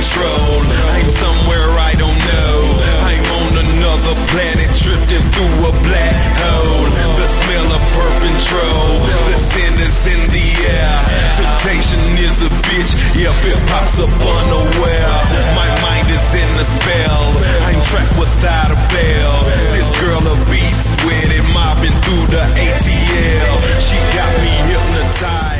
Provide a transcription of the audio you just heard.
control. I'm somewhere I don't know. I'm on another planet, drifting through a black hole. The smell of Perpetron, the sin is in the air. Temptation is a bitch, if it pops up unaware. My mind is in a spell, I'm trapped without a bell. This girl a beast with it, mobbing through the ATL. She got me hypnotized.